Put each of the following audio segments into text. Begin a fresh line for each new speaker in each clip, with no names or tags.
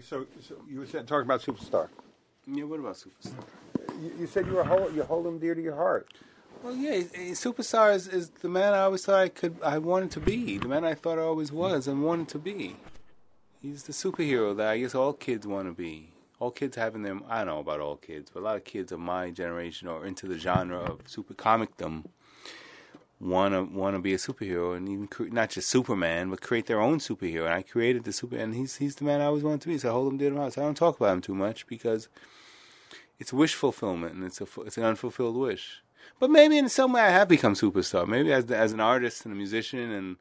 So you were talking about Superstar.
Yeah, what about Superstar?
You said you hold him dear to your heart.
Well, yeah, Superstar is the man I always thought I wanted to be. The man I thought I always was and wanted to be. He's the superhero that I guess all kids want to be. All kids having them. I don't know about all kids, but a lot of kids of my generation or into the genre of super comicdom want to be a superhero and even not just Superman, but create their own superhero. And I created the super, and he's the man I always wanted to be. So I hold him dear to my heart. So I don't talk about him too much because it's wish fulfillment and it's an unfulfilled wish. But maybe in some way I have become Superstar. Maybe as an artist and a musician and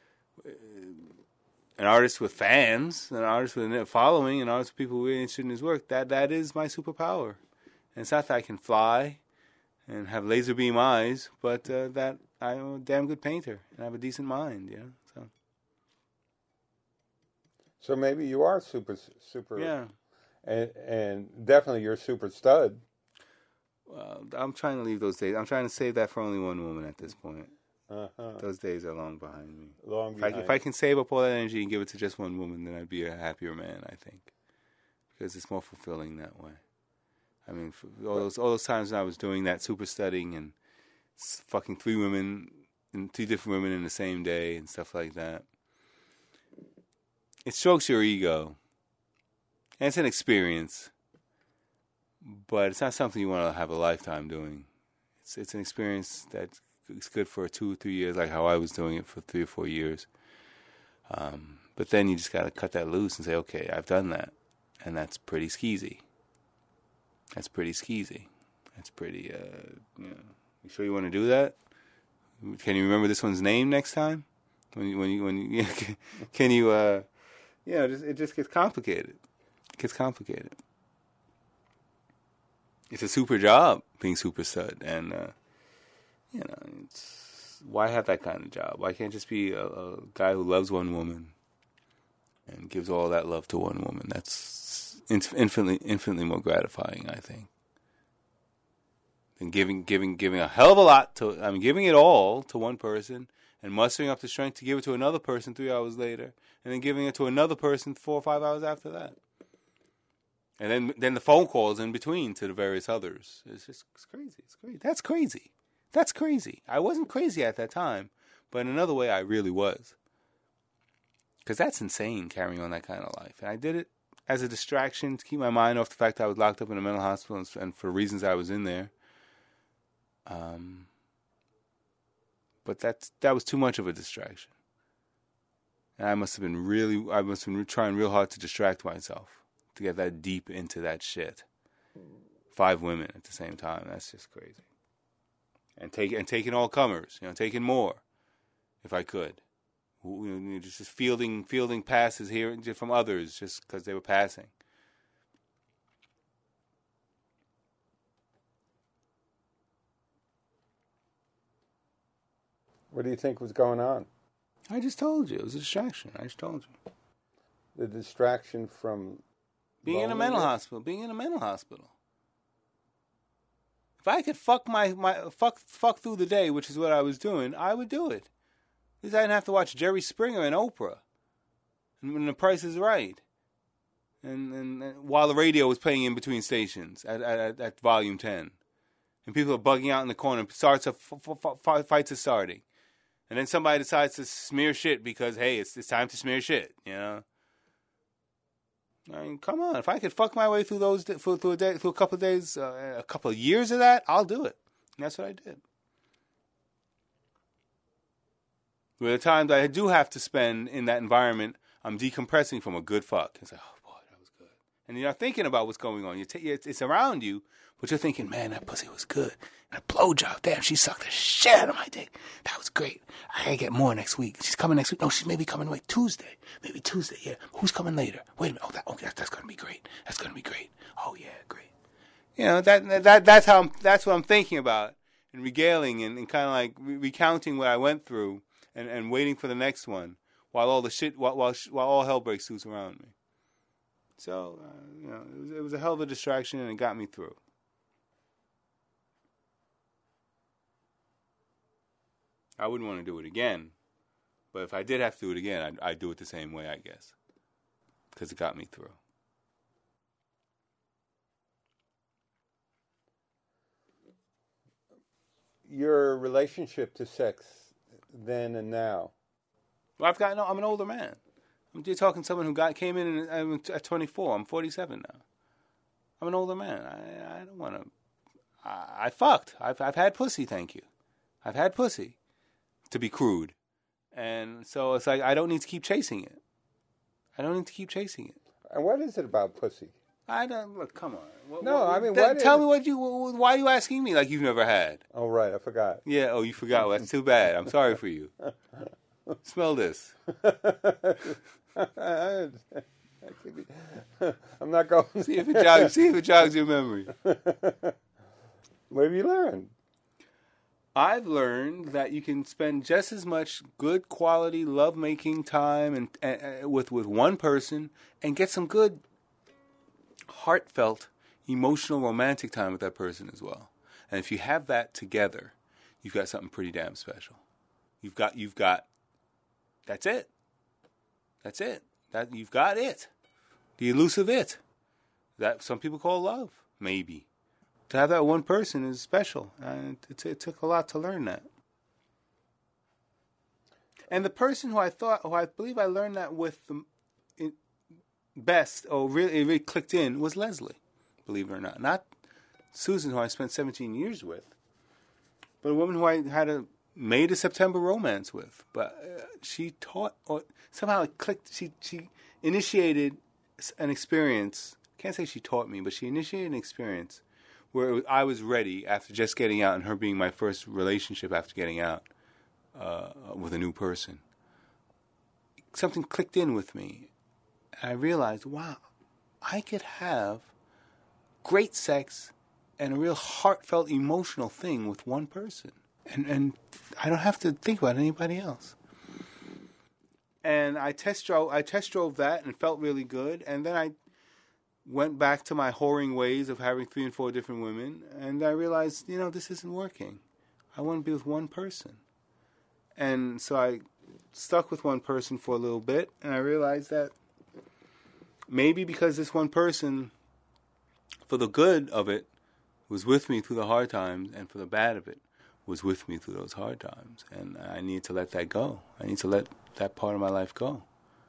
an artist with fans, an artist with a following, an artist with people who are really interested in his work. That is my superpower. And it's not that I can fly and have laser beam eyes, but that I'm a damn good painter and I have a decent mind, you know.
So maybe you are super.
Yeah.
And definitely you're super stud.
Well, I'm trying to leave those days. I'm trying to save that for only one woman at this point.
Uh-huh.
Those days are long behind me.
If
I can save up all that energy and give it to just one woman, then I'd be a happier man, I think, because it's more fulfilling that way. I mean, for all those times when I was doing that super studying and fucking 3 women and 2 different women in the same day and stuff like that, it strokes your ego, and it's an experience, but it's not something you want to have a lifetime doing. It's an experience that it's good for 2 or 3 years, like how I was doing it for 3 or 4 years. But then you just got to cut that loose and say, okay, I've done that. And that's pretty skeezy. That's pretty, you sure you want to do that? Can you remember this one's name next time? When you can you, it just gets complicated. It gets complicated. It's a super job being super stud, and why have that kind of job? Why can't it just be a guy who loves one woman and gives all that love to one woman? That's infinitely more gratifying, I think, than giving a hell of a lot to. Giving it all to one person and mustering up the strength to give it to another person 3 hours later, and then giving it to another person 4 or 5 hours after that. And then the phone calls in between to the various others. It's crazy. It's crazy. That's crazy. I wasn't crazy at that time, but in another way I really was. Because that's insane, carrying on that kind of life. And I did it as a distraction to keep my mind off the fact that I was locked up in a mental hospital and for reasons I was in there. But that was too much of a distraction. And I must have been trying real hard to distract myself, to get that deep into that shit. 5 women at the same time. That's just crazy. And taking all comers, taking more, if I could. Just fielding passes here from others just because they were passing.
What do you think was going on?
I just told you. It was a distraction. I just told you.
The distraction from
being in a mental hospital. If I could fuck through the day, which is what I was doing, I would do it. At least I didn't have to watch Jerry Springer and Oprah. And when The Price is Right. And while the radio was playing in between stations at volume 10. And people are bugging out in the corner. Fights are starting. And then somebody decides to smear shit because, hey, it's time to smear shit, I mean, come on. If I could fuck my way through through a couple of days, a couple of years of that, I'll do it. And that's what I did. With the times I do have to spend in that environment, I'm decompressing from a good fuck. It's like, oh boy, that was good. And you're not thinking about what's going on. It's around you, but you're thinking, man, that pussy was good. And a blowjob, damn, she sucked the shit out of my dick. That was great. I gotta get more next week. She's coming next week. No, she's maybe coming Tuesday. Maybe Tuesday, yeah. Who's coming later? Wait a minute. That's gonna be great. That's gonna be great. Oh yeah, great. That's what I'm thinking about, and regaling and kind of like recounting what I went through, and waiting for the next one, while all the shit, while all hell breaks loose around me. So it was a hell of a distraction, and it got me through. I wouldn't want to do it again, but if I did have to do it again, I'd do it the same way, I guess, because it got me through.
your relationship to sex then and now?
Well, I'm an older man. You're talking to someone who came in at 24. I'm 47 now. I'm an older man. I don't want to. I fucked. I've had pussy. Thank you. I've had pussy, to be crude, and so it's like I don't need to keep chasing it. I don't need to keep chasing it.
And what is it about pussy?
I don't look. Come on.
Tell
me what you. Why are you asking me like you've never had?
Oh, right. I forgot.
Yeah. Oh, you forgot. Well, that's too bad. I'm sorry for you. Smell this.
I'm not going.
See if it jogs your memory.
What have you learned?
I've learned that you can spend just as much good quality love-making time and with one person and get some good, heartfelt, emotional, romantic time with that person as well. And if you have that together, you've got something pretty damn special. You've got. That's it. That's it. That you've got it. The elusive it. That some people call love. Maybe. To have that one person is special. And it took a lot to learn that. And the person who I believe I learned that with the best, or it really clicked in, was Leslie. Believe it or not. Not Susan, who I spent 17 years with, but a woman who I had a May to September romance with. But she taught, or somehow it clicked. She initiated an experience. Can't say she taught me, but she initiated an experience where I was ready after just getting out, and her being my first relationship after getting out with a new person. Something clicked in with me. And I realized, wow, I could have great sex and a real heartfelt, emotional thing with one person. And I don't have to think about anybody else. And I test drove that and felt really good. And then I went back to my whoring ways of having 3 and 4 different women. And I realized, this isn't working. I want to be with one person. And so I stuck with one person for a little bit. And I realized that maybe because this one person, for the good of it, was with me through the hard times, and for the bad of it, was with me through those hard times. And I need to let that go. I need to let that part of my life go.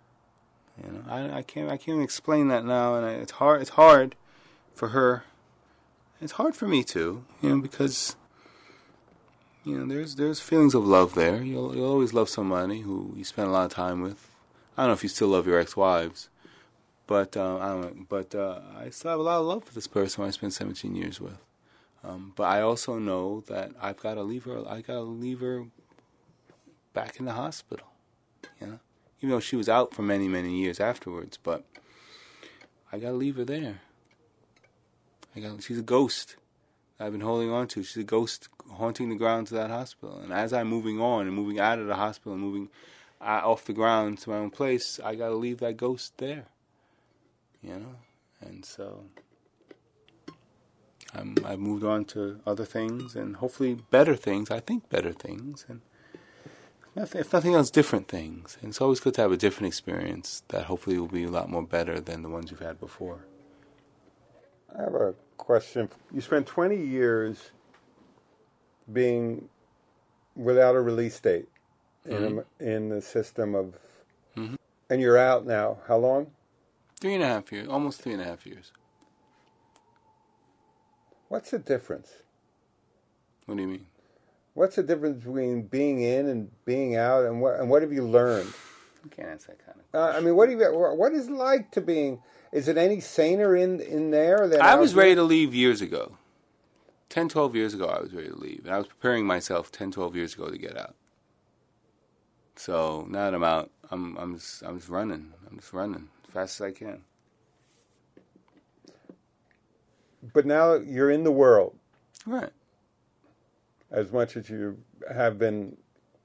I can't even explain that now, and it's hard. It's hard for her. It's hard for me too, because there's feelings of love there. You'll always love somebody who you spend a lot of time with. I don't know if you still love your ex-wives, but I don't know. But I still have a lot of love for this person who I spent 17 years with. But I also know that I've got to leave her. I got to leave her back in the hospital. Even though she was out for many, many years afterwards, but I got to leave her there. She's a ghost I've been holding on to. She's a ghost haunting the grounds of that hospital. And as I'm moving on and moving out of the hospital and moving off the ground to my own place, I got to leave that ghost there. And so I've moved on to other things, and hopefully better things. I think better things, and if nothing else, different things. And it's always good to have a different experience that hopefully will be a lot more better than the ones you've had before.
I have a question. You spent 20 years being without a release date in the system of, and you're out now. How long?
3.5 years, almost 3.5 years.
What's the difference?
What do you mean?
What's the difference between being in and being out, and what have you learned?
You can't answer that kind of question.
What is it like to being? Is it any saner in there than
I was ready to leave years ago. 10, 12 years ago, I was ready to leave, and I was preparing myself 10, 12 years ago to get out. So now that I'm out, I'm just running. I'm just running as fast as I can.
But now you're in the world,
right?
As much as you have been.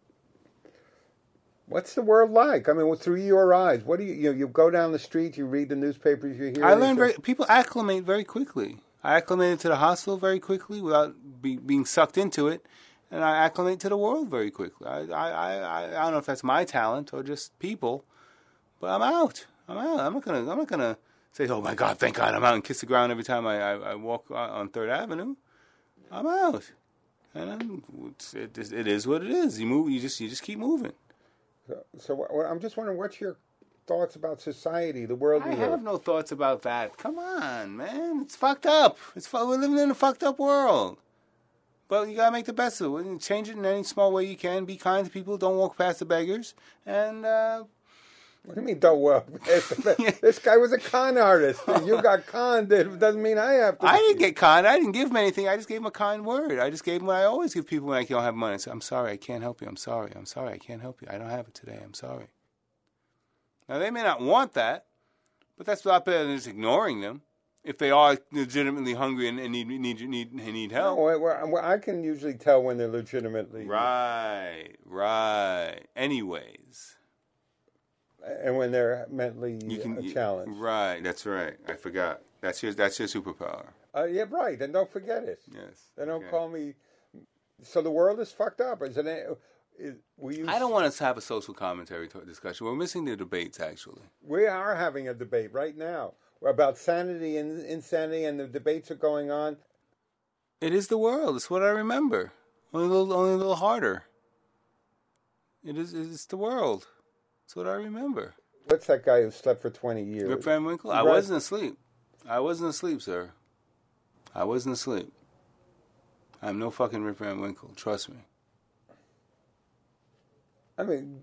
What's the world like? I mean, through your eyes, what do you go down the street, you read the newspapers, you hear.
I learned people acclimate very quickly. I acclimated to the hospital very quickly without being sucked into it, and I acclimate to the world very quickly. I don't know if that's my talent or just people, but I'm out. I'm not gonna say, oh my God, thank God I'm out, and kiss the ground every time I walk on 3rd Avenue. I'm out. And it is what it is. You move. You just keep moving.
I'm just wondering, what's your thoughts about society, the world we
I
live?
have no thoughts about that. Come on, man. It's fucked up. We're living in a fucked up world. But you gotta make the best of it. Change it in any small way you can. Be kind to people. Don't walk past the beggars. And
What do you mean, don't walk past the beggars? This guy was a con artist. You got conned. It doesn't mean I have to.
I didn't get conned. I didn't give him anything. I just gave him a kind word. I just gave him what I always give people when I don't have money. I say, I'm sorry, I can't help you. I'm sorry, I can't help you. I don't have it today. I'm sorry. Now, they may not want that, but that's a lot better than just ignoring them. If they are legitimately hungry and need help.
No, I can usually tell when they're legitimately...
Right. Anyways.
And when they're mentally challenged.
Right, that's right. I forgot. That's your superpower.
Yeah, right. And don't forget it.
Yes.
They don't call me... So the world is fucked up. I
don't want us to have a social commentary discussion. We're missing the debates, actually.
We are having a debate right now about sanity and insanity, and the debates are going on.
It is the world. It's what I remember. Only a little harder. It's the world. It's what I remember.
What's that guy who slept for 20 years?
Rip Van Winkle? I wasn't asleep. Sir. I wasn't asleep. I'm no fucking Rip Van Winkle. Trust me.
I mean,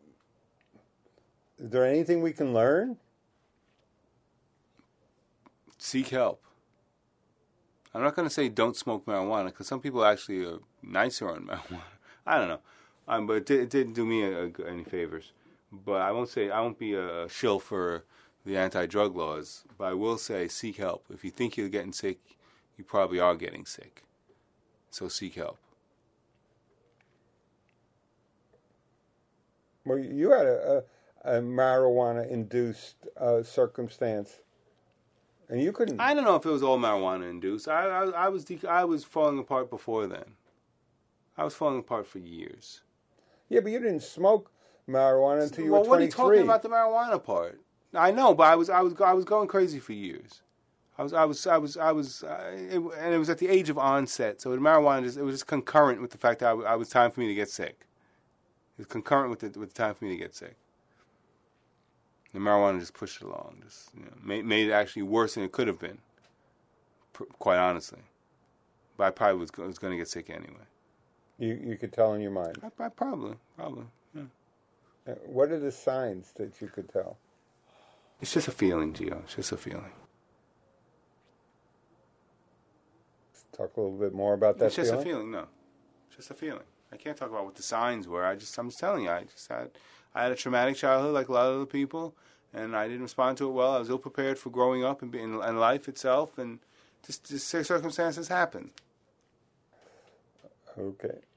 is there anything we can learn?
Seek help. I'm not going to say don't smoke marijuana, because some people actually are nicer on marijuana. I don't know. But it didn't do me any favors. But I won't be a shill for the anti-drug laws. But I will say seek help. If you think you're getting sick, you probably are getting sick. So seek help.
Well, you had a marijuana-induced circumstance, and you couldn't.
I don't know if it was all marijuana-induced. I was falling apart before then. I was falling apart for years.
Yeah, but you didn't smoke marijuana until you were 23.
What are you talking about the marijuana part? I know, but I was going crazy for years. And it was at the age of onset. So the marijuana it was just concurrent with the fact that it was time for me to get sick. It was concurrent with the time for me to get sick. The marijuana just pushed it along, made it actually worse than it could have been. Quite honestly, but I probably was going to get sick anyway.
You could tell in your mind.
I probably. Yeah.
What are the signs that you could tell?
It's just a feeling, Gio. It's just a feeling.
Let's talk a little bit more about that.
It's just a feeling. No, it's just a feeling. I can't talk about what the signs were. I'm just telling you. I had a traumatic childhood, like a lot of other people, and I didn't respond to it well. I was ill prepared for growing up and life itself, and just circumstances happen.
Okay.